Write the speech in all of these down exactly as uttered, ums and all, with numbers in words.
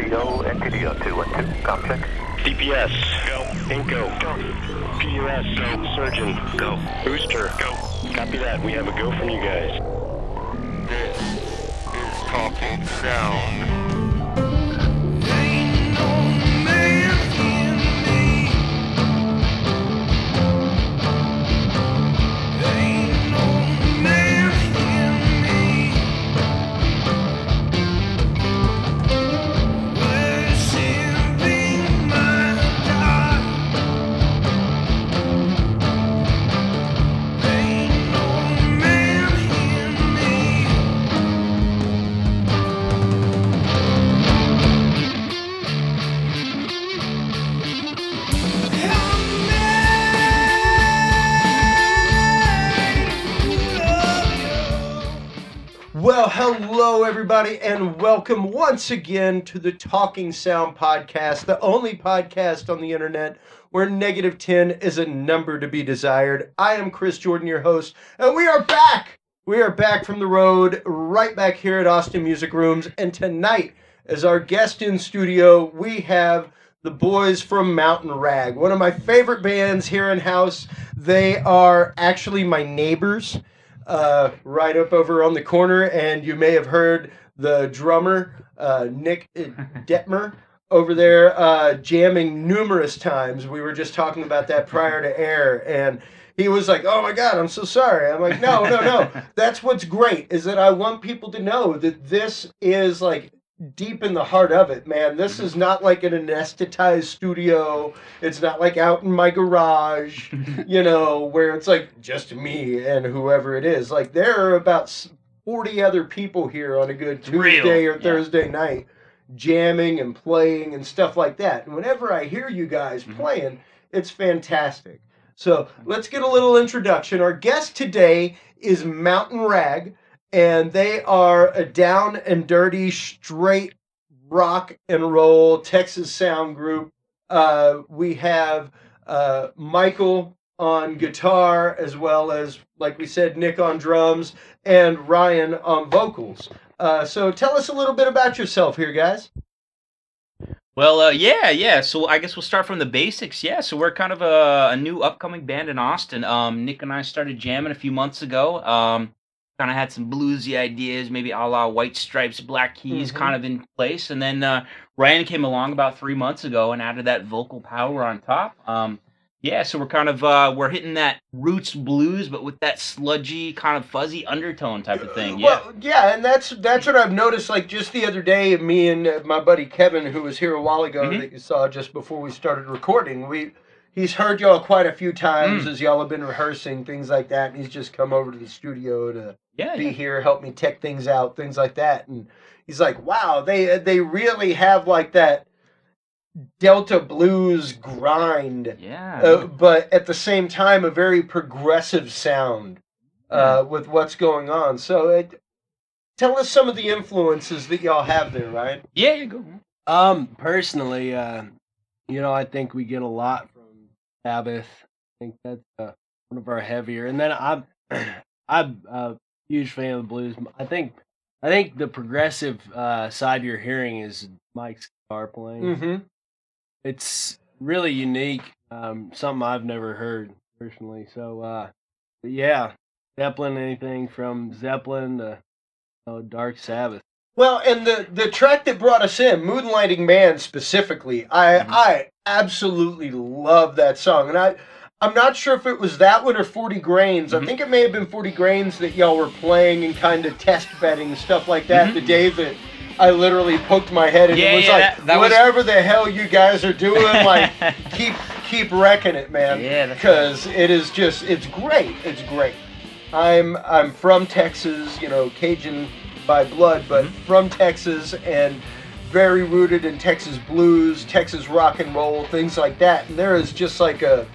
Toledo, N T D O two one two, com check. D P S, go. Inco, go. P U S, go. Surgeon, go. Booster, go. Copy that. We have a go from you guys. This is Talking Sound. Well, hello everybody, and welcome once again to the Talking Sound Podcast, the only podcast on the internet where negative ten is a number to be desired. I am Chris Jordan, your host, and we are back! We are back from the road, right back here at Austin Music Rooms, and tonight, as our guest in studio, we have the boys from Mountain Rag, one of my favorite bands here in house. They are actually my neighbors. Uh, right up over on the corner, and you may have heard the drummer, uh, Nick Detmer, over there uh, jamming numerous times. We were just talking about that prior to air, and he was like, oh my God, I'm so sorry. I'm like, no, no, no. That's what's great, is that I want people to know that this is like deep in the heart of it, man. This is not like an anesthetized studio. It's not like out in my garage, you know, where it's like just me and whoever it is. Like there are about forty other people here on a good Tuesday or Thursday yeah. night jamming and playing and stuff like that. And whenever I hear you guys mm-hmm. playing, it's fantastic. So let's get a little introduction. Our guest today is Mountain Rag. And they are a down and dirty, straight rock and roll Texas sound group. Uh, we have uh, Michael on guitar, as well as, like we said, Nick on drums, and Ryan on vocals. Uh, so tell us a little bit about yourself here, guys. Well, uh, yeah, yeah. So I guess we'll start from the basics. Yeah, so we're kind of a, a new upcoming band in Austin. Um, Nick and I started jamming a few months ago. Um, kind of had some bluesy ideas, maybe a la White Stripes, Black Keys mm-hmm. kind of in place. And then uh, Ryan came along about three months ago and added that vocal power on top. Um, yeah, so we're kind of, uh, we're hitting that roots blues, but with that sludgy, kind of fuzzy undertone type of thing. Yeah, well, yeah, and that's that's what I've noticed, like, just the other day, me and uh, my buddy Kevin, who was here a while ago, mm-hmm. that you saw just before we started recording, we... He's heard y'all quite a few times mm. as y'all have been rehearsing, things like that, and he's just come over to the studio to yeah, be yeah. here, help me tech things out, things like that. And he's like, wow, they they really have like that Delta blues grind, yeah, uh, but at the same time, a very progressive sound uh, yeah. with what's going on. So it, tell us some of the influences that y'all have there, right? Yeah, you go. Um, personally, uh, you know, I think we get a lot Sabbath. I think that's uh, one of our heavier. And then I'm I'm a huge fan of the blues. I think I think the progressive uh, side you're hearing is Mike's guitar playing. Mm-hmm. It's really unique. Um, something I've never heard personally. So uh, yeah, Zeppelin, anything from Zeppelin to you know, Dark Sabbath. Well, and the, the track that brought us in, Moonlighting Man specifically, I mm-hmm. I absolutely love that song. And I, I'm not sure if it was that one or forty grains. Mm-hmm. I think it may have been forty grains that y'all were playing and kind of test betting and stuff like that. Mm-hmm. The day that I literally poked my head and yeah, it was yeah, like, that, that whatever was... the hell you guys are doing, like, keep keep wrecking it, man. Yeah, because it is just, it's great. It's great. I'm I'm from Texas, you know, Cajun by blood, but mm-hmm. from Texas and very rooted in Texas blues, Texas rock and roll, things like that. And there is just like a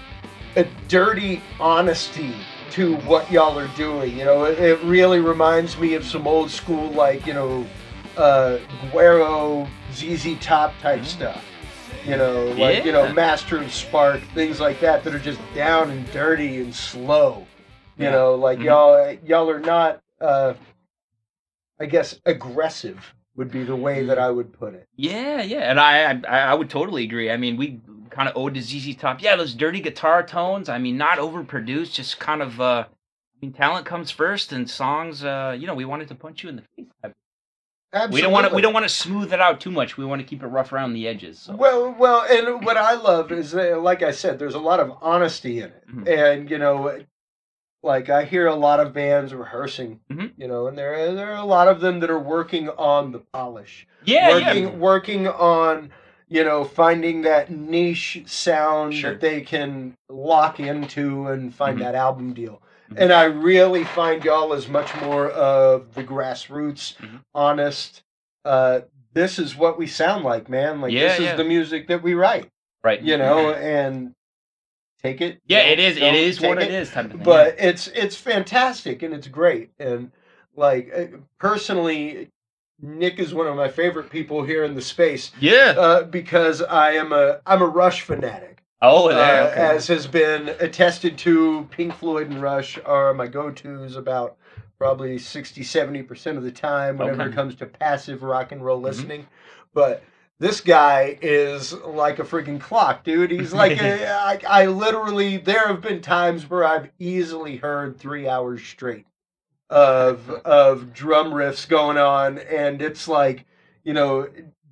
a dirty honesty to what y'all are doing. You know, it, it really reminds me of some old school, like, you know, uh, Guero, Z Z Top type mm-hmm. stuff. You know, like, yeah. you know, Master of Spark, things like that that are just down and dirty and slow. You yeah. know, like mm-hmm. y'all y'all are not, uh, I guess, aggressive would be the way that I would put it. Yeah, yeah, and I, I I would totally agree. I mean, we kind of owed to Z Z Top. Yeah, those dirty guitar tones. I mean, not overproduced, just kind of. Uh, I mean, talent comes first, and songs. Uh, you know, we wanted to punch you in the face. Absolutely. We don't want to. We don't want to smooth it out too much. We want to keep it rough around the edges. So. Well, well, and what I love is, that, like I said, there's a lot of honesty in it, Mhm. and you know, like I hear a lot of bands rehearsing, Mhm. you know, and there there are a lot of them that are working on the polish, Yeah, working yeah. working on, you know, finding that niche sound Sure. that they can lock into and find Mhm. that album deal. Mhm. And I really find y'all as much more of the grassroots, Mhm. honest. Uh, this is what we sound like, man. Like Yeah, this is yeah. the music that we write, Right. you know, and take it. Yeah, don't- it is. It don't is what take it is. Type of thing. But it's it's fantastic and it's great. And like uh, personally, Nick is one of my favorite people here in the space yeah. yeah. uh, because I am a I'm a Rush fanatic. Oh, there. Uh, Okay. as has been attested to, Pink Floyd and Rush are my go-tos about probably sixty, seventy percent of the time whenever Okay. it comes to passive rock and roll Mhm. listening. But this guy is like a freaking clock, dude. He's like, a, I, I literally, there have been times where I've easily heard three hours straight of, of drum riffs going on, and it's like, you know,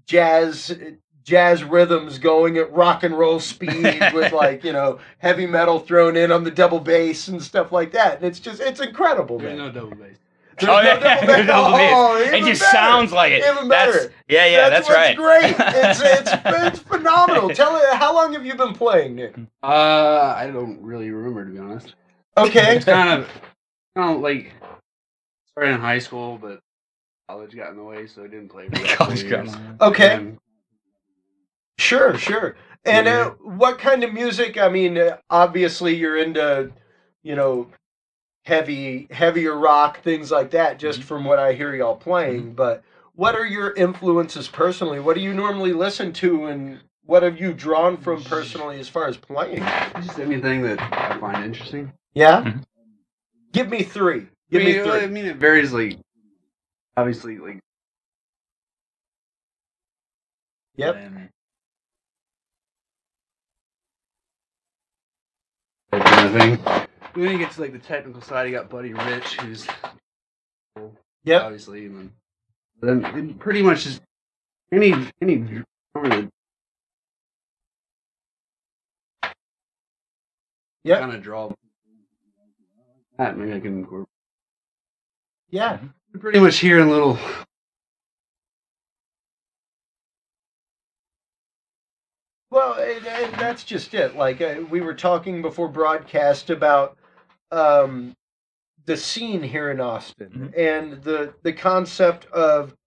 jazz jazz rhythms going at rock and roll speed with like, you know, heavy metal thrown in on the double bass and stuff like that. And it's just, it's incredible, There's man. no double bass. There's Oh, no yeah. double bass. There's double bass. Oh, It even just better. sounds like it. Even That's, better. yeah, yeah, that's, what's right. great. It's, it's, it's phenomenal. Tell it, how long have you been playing, Nick? Uh, I don't really remember, to be honest. Okay. It's kind of, kind of like started in high school, but college got in the way, so I didn't play for a couple College of got in years. the way. Okay. And Sure, sure. And uh, what kind of music? I mean, uh, obviously you're into, you know, heavy, heavier rock, things like that, just Mm-hmm. from what I hear y'all playing. But what are your influences personally? What do you normally listen to, and what have you drawn from personally as far as playing? just anything that I find interesting. Yeah? Mhm. Give me three. I Give mean, me well, I three. mean, it varies, like, obviously, like, Yep. and that kind of thing. When you get to, like, the technical side, you got Buddy Rich, who's Yep. obviously, and then, then it pretty much just any any drummer that Yep. kind of draw that. Maybe I can incorporate. Yeah. Pretty much hearing little. Well, and, and that's just it. Like uh, we were talking before broadcast about um, the scene here in Austin and the the concept of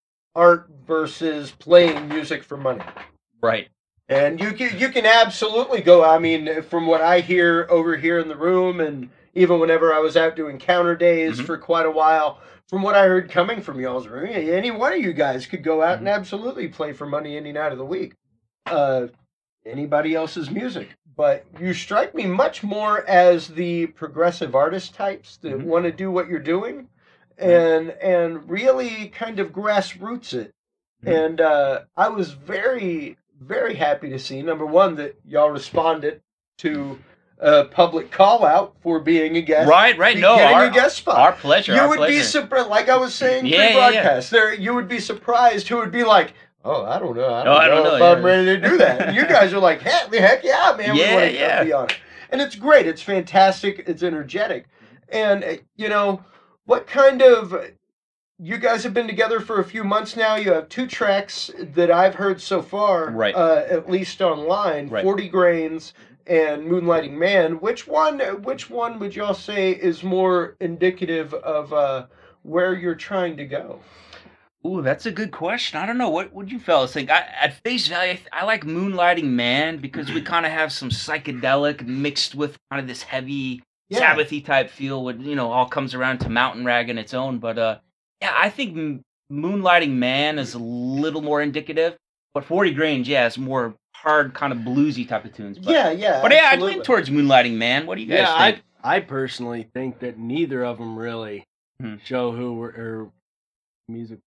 art versus playing music for money. Right. And you can you can absolutely go. I mean, from what I hear over here in the room, and even whenever I was out doing counter days Mhm. for quite a while, from what I heard coming from y'all's room, any one of you guys could go out and absolutely play for money any night of the week. Uh, anybody else's music, but you strike me much more as the progressive artist types that Mhm. want to do what you're doing, and and really kind of grassroots it. Mhm. And uh, I was very very happy to see, number one, that y'all responded to a public call out for being a guest. Right, right. be- No, getting our, a guest spot. our pleasure. you our would pleasure. be surprised, like I was saying Yeah, yeah, pre-broadcast. There, you would be surprised who would be like, "Oh, I don't know. I don't, Oh, I don't know, know, if I'm yeah. ready to do that." And you guys are like, "Heck, heck yeah, man! Yeah, we want to yeah. be on it." And it's great. It's fantastic. It's energetic. And uh, you know, what kind of you guys have been together for a few months now. You have two tracks that I've heard so far, Right. uh, at least online, Right. forty Grains and Moonlighting Man. Which one which one would y'all say is more indicative of uh, where you're trying to go? Ooh, that's a good question. I don't know. What would you fellas think? I, at face value, I, I like Moonlighting Man because we kind of have some psychedelic mixed with kind of this heavy Yeah. Sabbathy type feel. What you know all comes around to Mountain Rag in its own. But uh, yeah, I think M- Moonlighting Man is a little more indicative. But forty Grains, yeah, it's more hard, kind of bluesy type of tunes. But, Yeah, yeah. But yeah, I'd absolutely. lean towards Moonlighting Man. What do you guys Yeah, think? I I personally think that neither of them really Hmm. show who we're, or music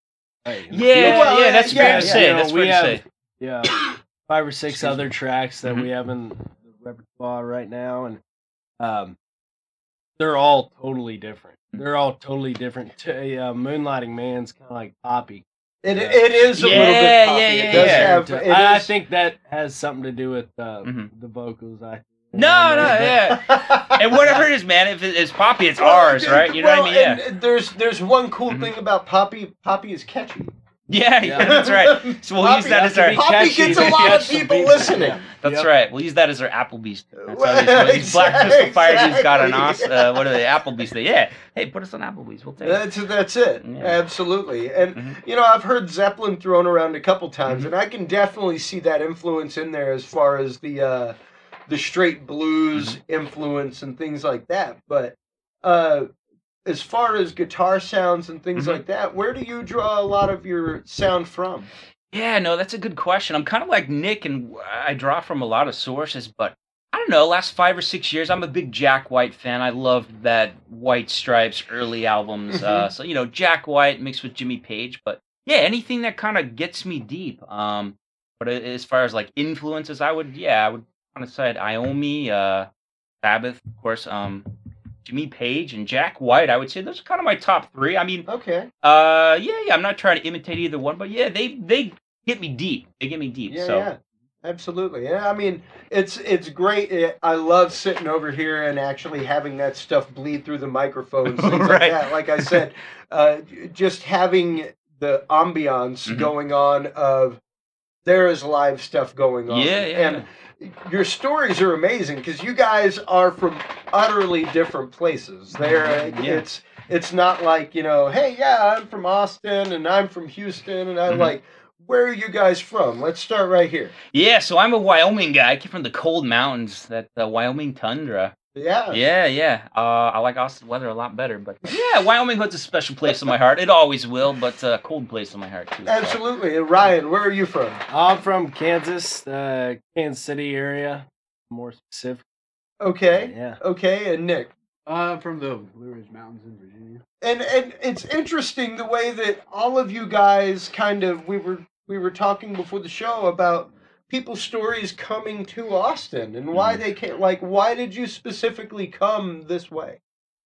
Right. Yeah, Well, yeah, that's yeah, fair to yeah. say. You know, That's fair we to have- say. Yeah, five or six Excuse other me. tracks that Mhm. we have in the repertoire right now, and um, they're all totally different. They're all totally different. T- uh, Moonlighting Man's kind of like poppy. It, Yeah. it is a Yeah, little bit poppy. yeah, It yeah, does yeah. have. To- it I, I is- think that has something to do with uh, Mhm. the vocals. I No, no, yeah. And whatever it is, man, if it- it's poppy, it's ours, right? You know well, what I mean? Yeah. And there's there's one cool Mhm. thing about Poppy. Poppy is catchy. Yeah, yeah, that's right. So we'll Poppy use that has as to our. be Poppy catchy gets a to lot of catch some people people. listening. Yeah. That's Yep. right. We'll use that as our Applebee's. That's how these, Well, these Black Crystal Fire dudes got an os, exactly. uh, what are they? Applebee's. They, yeah. Hey, put us on Applebee's. We'll take it. That's that's it. Yeah. Absolutely. And Mhm. you know, I've heard Zeppelin thrown around a couple times, Mhm. and I can definitely see that influence in there as far as the uh, the straight blues Mm-hmm. influence and things like that. But uh, as far as guitar sounds and things Mhm. like that, where do you draw a lot of your sound from? Yeah, no, that's a good question. I'm kind of like Nick, and I draw from a lot of sources, but I don't know. Last five or six years, I'm a big Jack White fan. I loved that White Stripes early albums. Uh, so you know, Jack White mixed with Jimmy Page, but yeah, anything that kind of gets me deep. Um, but a- as far as like influences, I would, yeah, I would kind of say Iommi, uh, Sabbath, of course, um, Jimmy Page, and Jack White. I would say those are kind of my top three. I mean, Okay. uh, yeah, yeah. I'm not trying to imitate either one, but yeah, they they get me deep. They get me deep. Yeah, so yeah. Absolutely. Yeah, I mean, it's it's great. It, I love sitting over here and actually having that stuff bleed through the microphones, things like Right. that. Like I said, uh, j- just having the ambiance Mhm. going on of there is live stuff going on. Yeah, yeah, And your stories are amazing because you guys are from utterly different places. There, Mhm. Yeah. it's it's not like, you know, hey, yeah, I'm from Austin and I'm from Houston and I'm Mhm. like, where are you guys from? Let's start right here. yeah. So I'm a Wyoming guy. I came from the cold mountains, that uh, Wyoming tundra. Yeah. Yeah, yeah. Uh, I like Austin weather a lot better, but yeah, Wyoming holds a special place in my heart. It always will, but a uh, cold place in my heart too. so. Absolutely. And Ryan, where are you from? I'm from Kansas, uh, Kansas City area, more specific. Okay. Yeah. Okay. And Nick. Uh, from the Blue Ridge Mountains in Virginia. And and it's interesting the way that all of you guys kind of we were we were talking before the show about people's stories coming to Austin and why they came. Like, why did you specifically come this way?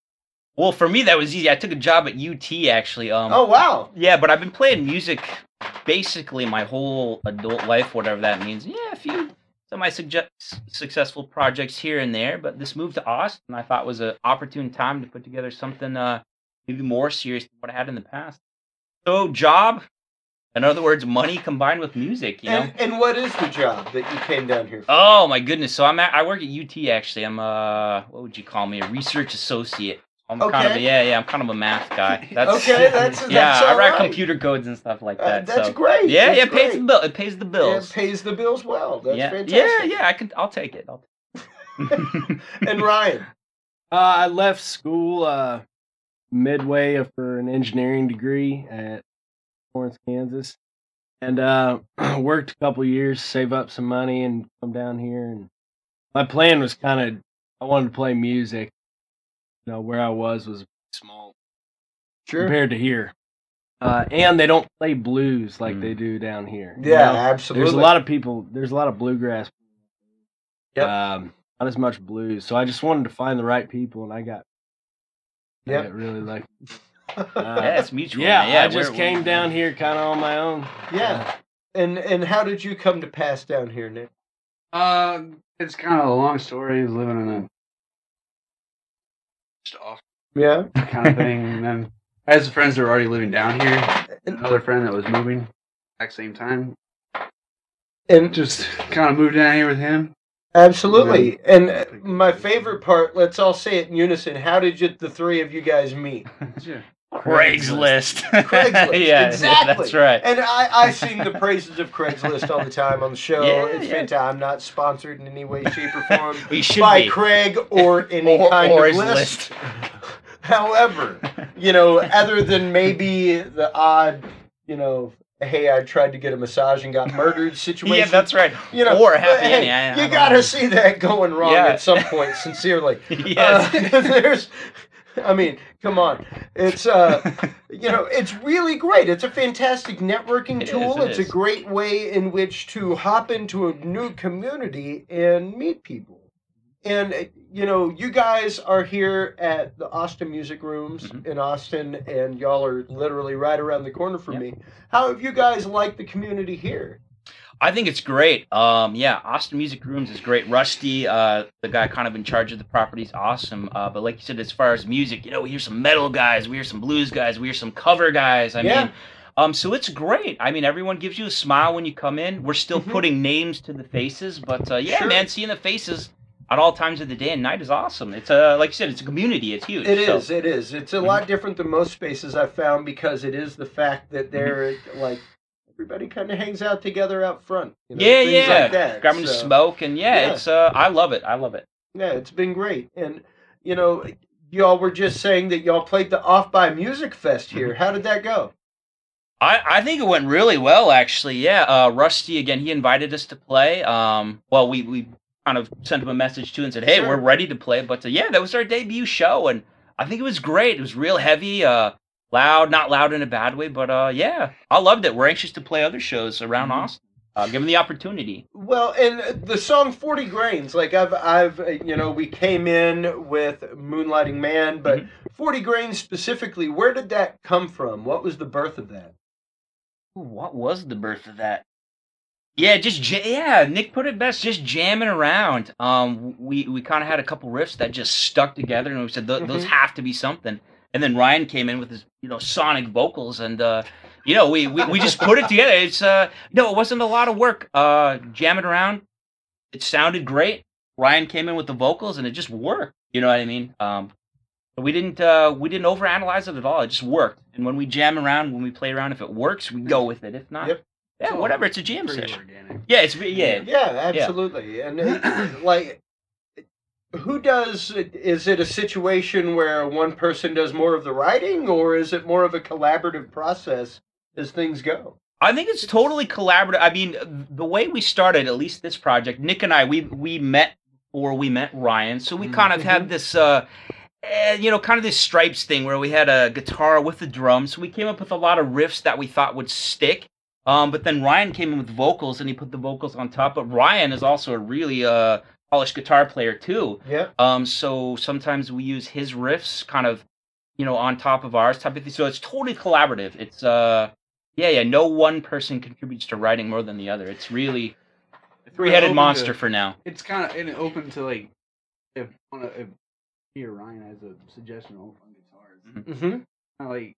Well, for me that was easy. I took a job at U T actually. Um, Oh wow. Yeah, but I've been playing music basically my whole adult life, whatever that means. Yeah, a few semi successful projects here and there, but this move to Austin I thought was an opportune time to put together something uh, maybe more serious than what I had in the past. So, job, in other words, money combined with music, you know? And and what is the job that you came down here for? Oh my goodness! So I'm at, I work at U T actually. I'm uh what would you call me? A research associate. I'm kind of a, Okay. yeah yeah. I'm kind of a math guy. That's Okay, that's yeah. that's I all write right. computer codes and stuff like Uh, that. that's so. great. Yeah, That's yeah. It pays great. the bill. It pays the bills. It pays the bills well. That's yeah, fantastic. yeah, yeah. I can. I'll take it. I'll take And Ryan. Uh, I left school uh, midway for an engineering degree at Florence, Kansas, and uh, worked a couple years, save up some money, and come down here. And my plan was kind of I wanted to play music. You know, where I was was small compared to here, uh, and they don't play blues like Mm. they do down here. you Yeah, know? absolutely. There's a lot of people. There's a lot of bluegrass. Yep. Um, not as much blues. So I just wanted to find the right people, and I got. I Yep. got really lucky. Uh, yeah, it's mutual. yeah, man. yeah. I just we're- came we're- down here kind of on my own. Yeah. And and how did you come to pass down here, Nick? Uh, it's kind of a long story. I was living in a just off Yeah. kind of thing, and then I had some friends that were already living down here. Another friend that was moving at the same time. And Just kind of moved down here with him. absolutely. And uh, my favorite part, let's all say it in unison. How did you, the three of you guys meet? Sure. Craigslist. Craigslist. yeah, exactly. that's right. And I, I sing the praises of Craigslist all the time on the show. Yeah, it's yeah. fantastic. I'm not sponsored in any way, shape, or form We should by be. Craig or any Or- kind or of his list. However, you know, other than maybe the odd, you know, hey, I tried to get a massage and got murdered situation. Yeah, that's right. You know, or a happy but, hey, ending. I- I you don't gotta know. see that going wrong Yeah. at some point. Sincerely, Yes. Uh, there's I mean, come on. It's uh you know, it's really great. It's a fantastic networking It is, tool. it it's is. a great way in which to hop into a new community and meet people. And uh, you know, you guys are here at the Austin Music Rooms Mhm. in Austin, and y'all are literally right around the corner from Yep. me. How have you guys liked the community here? I think it's great. Um, yeah, Austin Music Rooms is great. Rusty, uh, the guy kind of in charge of the property, is awesome. Uh, but like you said, as far as music, you know, we hear some metal guys, we hear some blues guys, we hear some cover guys. I Yeah. mean, um, so it's great. I mean, everyone gives you a smile when you come in. We're still Mhm. putting names to the faces, but uh, yeah, Sure. man, seeing the faces at all times of the day and night is awesome. It's uh, like you said, it's a community. It's huge. It so- is. It is. It's a Mhm. lot different than most spaces I've found because it is the fact that they're like everybody kind of hangs out together out front. You know, Yeah, things yeah. Like that. Grabbing So, to smoke and yeah, yeah. it's uh, I love it. I love it. Yeah, it's been great. And you know, y'all were just saying that y'all played the Off by Music Fest here. How did that go? I, I think it went really well, actually. Yeah, uh, Rusty again. He invited us to play. Um, well, we we kind of sent him a message too and said, "Hey, Sure. we're ready to play." But uh, yeah, that was our debut show, and I think it was great. It was real heavy, uh, loud, not loud in a bad way, but uh, yeah, I loved it. We're anxious to play other shows around Mhm. Austin. Uh, given the opportunity. Well, and the song forty Grains, like I've, I've, uh, you know, we came in with Moonlighting Man, but Mhm. forty Grains specifically, where did that come from? What was the birth of that? Ooh, what was the birth of that? Yeah, just ja- yeah. Nick put it best, just jamming around. Um, we we kind of had a couple riffs that just stuck together, and we said Th- those Mhm. have to be something. And then Ryan came in with his you know sonic vocals, and uh, you know we, we we just put it together. It's uh no, it wasn't a lot of work. Uh, jamming around, it sounded great. Ryan came in with the vocals, and it just worked. You know what I mean? Um, but we didn't uh we didn't overanalyze it at all. It just worked. And when we jam around, when we play around, if it works, we go with it. If not, Yep. yeah, So, whatever. It's a jam Pretty session. organic. Yeah, it's re- yeah. Yeah, absolutely. And it, like, who does? Is it a situation where one person does more of the writing, or is it more of a collaborative process as things go? I think it's totally collaborative. I mean, the way we started, at least this project, Nick and I, we we met before we met Ryan, so we kind of had this, uh, eh, you know, kind of this Stripes thing where we had a guitar with the drums. So we came up with a lot of riffs that we thought would stick. Um, but then Ryan came in with vocals, and he put the vocals on top. But Ryan is also a really uh polished guitar player too. Yeah. Um, so sometimes we use his riffs, kind of, you know, on top of ours type of thing. So it's totally collaborative. It's uh. Yeah, yeah. No one person contributes to writing more than the other. It's really a three-headed open monster to- for now. It's kind of and open to like if on a, if he or Ryan has a suggestion on guitars, Mhm. Mm-hmm. kind of like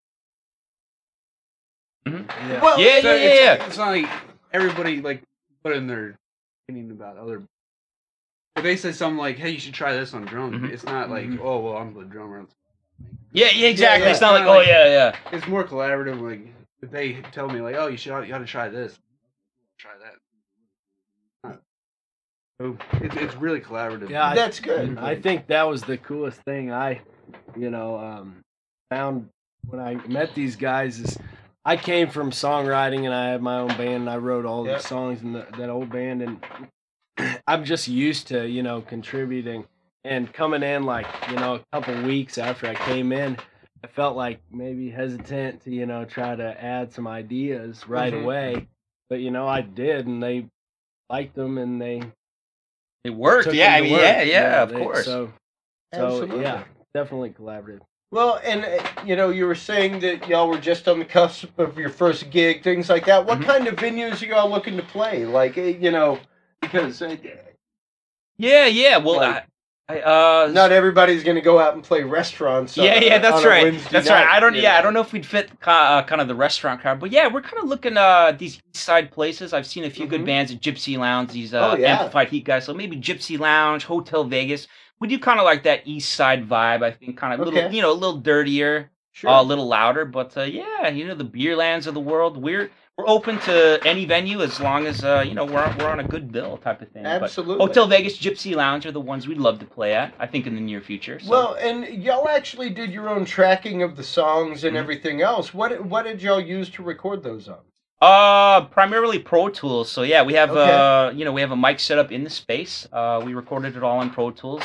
Yeah. Well, Yeah, so yeah, it's, yeah, yeah. it's not like everybody like put in their opinion about other. If they say something like, "Hey, you should try this on drums," Mhm. it's not like, Mhm. "Oh, well, I'm the drummer." Yeah, yeah, exactly. yeah. It's not like, Kinda oh like- yeah, yeah. It's more collaborative. Like if they tell me, like, "Oh, you should, you got to try this, try that." Not- So it's it's really collaborative. Yeah, I- That's good. I think that was the coolest thing I, you know, um, found when I met these guys is I came from songwriting and I had my own band and I wrote all Yep. the songs in the, that old band and I'm just used to, you know, contributing and coming in like, you know, a couple weeks after I came in, I felt like maybe hesitant to, you know, try to add some ideas right Mhm. away. But, you know, I did and they liked them and they It worked. took Yeah, them I to mean, work. yeah, yeah, of they- course. So, so Absolutely. yeah, definitely collaborative. Well, and uh, you know, you were saying that y'all were just on the cusp of your first gig, things like that. What Mhm. kind of venues are y'all looking to play? Like, uh, you know, because uh, Yeah, yeah. Well, Like- I, I, uh, not everybody's going to go out and play restaurants. yeah, on, yeah, a- that's on a right. Wednesday That's night, right. I don't. you Yeah, I know? don't know if we'd fit uh, kind of the restaurant crowd, but yeah, we're kind of looking uh these east side places. I've seen a few Mhm. good bands at Gypsy Lounge. These uh, Oh, yeah. Amplified Heat guys. So maybe Gypsy Lounge, Hotel Vegas. We do kind of like that east side vibe. I think kind of little, Okay. you know, a little dirtier. Sure. Uh, a little louder, but uh, yeah, you know the beer lands of the world. We're we're open to any venue as long as uh, you know we're on, we're on a good bill type of thing. But Absolutely. Hotel Vegas, Gypsy Lounge are the ones we'd love to play at. I think in the near future. So. Well, and y'all actually did your own tracking of the songs and Mhm. everything else. What what did y'all use to record those on? Uh, primarily Pro Tools. So yeah, we have Okay. uh, you know, we have a mic set up in the space. Uh, we recorded it all on Pro Tools.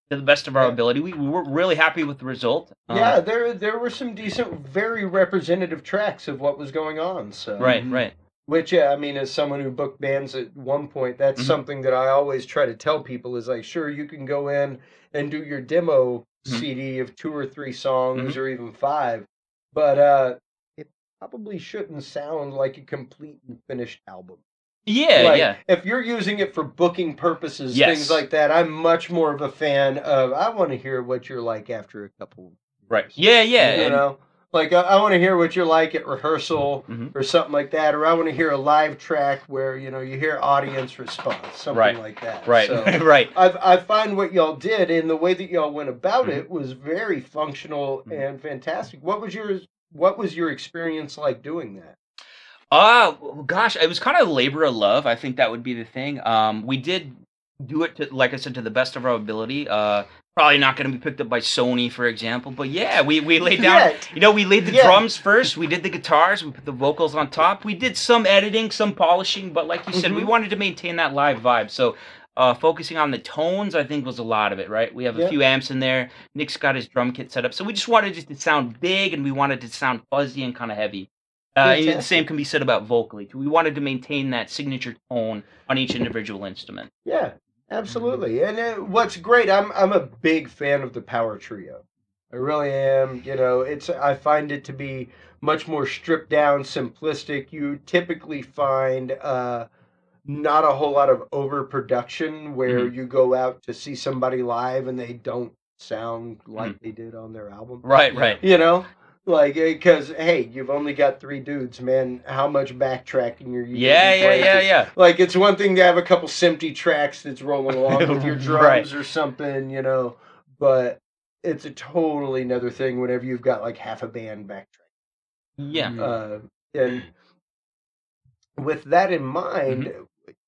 to the best of our Yeah. ability. We, we were really happy with the result. Um, Yeah, there there were some decent, very representative tracks of what was going on. So Right, Mhm. right. Which, yeah, I mean, as someone who booked bands at one point, that's Mhm. something that I always try to tell people is like, sure, you can go in and do your demo Mhm. C D of two or three songs Mhm. or even five, but uh, it probably shouldn't sound like a complete and finished album. Yeah, Like, yeah. if you're using it for booking purposes, Yes. things like that, I'm much more of a fan of, I want to hear what you're like after a couple Right. years. Yeah, yeah. You and- know? Like, I, I want to hear what you're like at rehearsal Mhm. or something like that, or I want to hear a live track where, you know, you hear audience response, something Right. like that. Right, So, right. I, I find what y'all did and the way that y'all went about Mhm. it was very functional Mhm. and fantastic. What was your What was your experience like doing that? Uh, gosh, it was kind of labor of love. I think that would be the thing. Um, we did do it to, like I said, to the best of our ability. Uh, probably not going to be picked up by Sony, for example. But yeah, we we laid down. Yet. You know, we laid the Yeah. drums first. We did the guitars. We put the vocals on top. We did some editing, some polishing. But like you said, we Mhm. wanted to maintain that live vibe. So. Uh, focusing on the tones, I think, was a lot of it, right? We have a Yeah. few amps in there. Nick's got his drum kit set up. So we just wanted it to sound big, and we wanted it to sound fuzzy and kind of heavy. Uh, and the Fantastic. same can be said about vocally. We wanted to maintain that signature tone on each individual instrument. Yeah, absolutely. And uh, what's great, I'm I'm a big fan of the power trio. I really am. You know, it's I find it to be much more stripped down, simplistic. You typically find uh, not a whole lot of overproduction where you go out to see somebody live and they don't sound like they did on their album. Right, right. You know, like because hey, you've only got three dudes, man. How much backtracking are you? Yeah, getting yeah, into? yeah, yeah. Like it's one thing to have a couple Simpty tracks that's rolling along with your drums Right. or something, you know, but it's a totally another thing whenever you've got like half a band backtrack. Yeah. Uh, and with that in mind, Mm-hmm.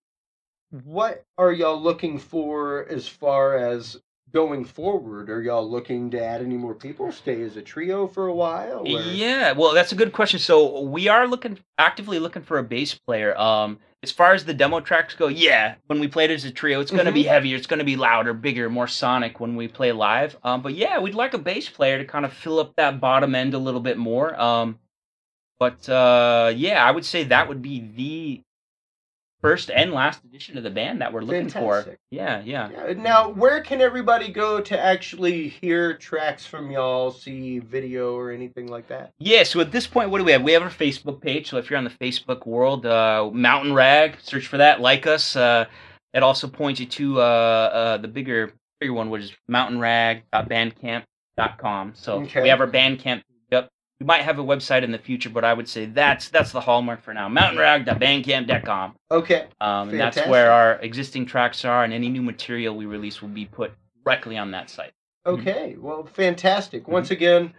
what are y'all looking for as far as going forward? Are y'all looking to add any more people? Stay as a trio for a while? or- Yeah, well, that's a good question. So we are looking actively looking for a bass player. Um, as far as the demo tracks go, yeah, when we played as a trio, it's going to be heavier, it's going to be louder, bigger, more sonic when we play live. Um, but yeah, we'd like a bass player to kind of fill up that bottom end a little bit more. Um, but uh, yeah, I would say that would be the first and last edition of the band that we're looking Fantastic. for. Yeah, yeah. Yeah, now, where can everybody go to actually hear tracks from y'all, see video or anything like that? Yeah, so at this point, what do we have? We have our Facebook page. So if you're on the Facebook world, uh, Mountain Rag, search for that, like us. Uh, it also points you to uh, uh, the bigger bigger one, which is mountain rag dot bandcamp dot com. So Okay. we have our Bandcamp up. We might have a website in the future, but I would say that's that's the hallmark for now. mountain rag dot bandcamp dot com. Okay. Um, and that's Fantastic. where our existing tracks are, and any new material we release will be put directly on that site. Okay. Well, fantastic. Once again,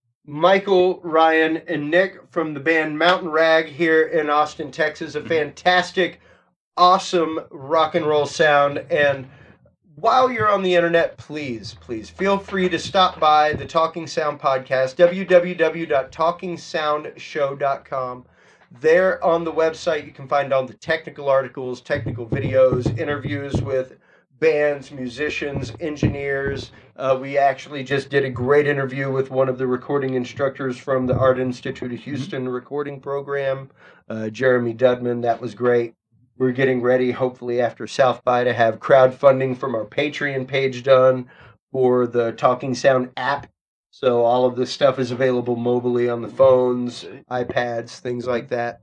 Michael, Ryan, and Nick from the band Mountain Rag here in Austin, Texas. A fantastic, awesome rock and roll sound. And while you're on the internet, please, please feel free to stop by the Talking Sound podcast, w w w dot talking sound show dot com. There on the website, you can find all the technical articles, technical videos, interviews with bands, musicians, engineers. Uh, we actually just did a great interview with one of the recording instructors from the Art Institute of Houston recording program, uh, Jeremy Dudman. That was great. We're getting ready, hopefully after South by, to have crowdfunding from our Patreon page done for the Talking Sound app. So all of this stuff is available mobilely on the phones, iPads, things like that.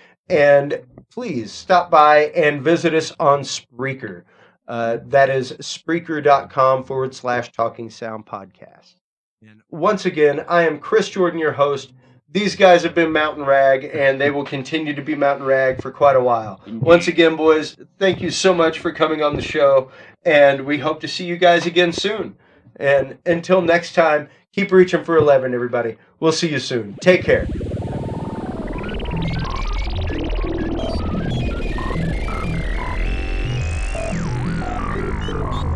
And please stop by and visit us on Spreaker. Uh, that is Spreaker.com forward slash Talking Sound Podcast. And once again, I am Chris Jordan, your host. These guys have been Mountain Rag, and they will continue to be Mountain Rag for quite a while. Once again, boys, thank you so much for coming on the show, and we hope to see you guys again soon. And until next time, keep reaching for eleven, everybody. We'll see you soon. Take care. Thank you.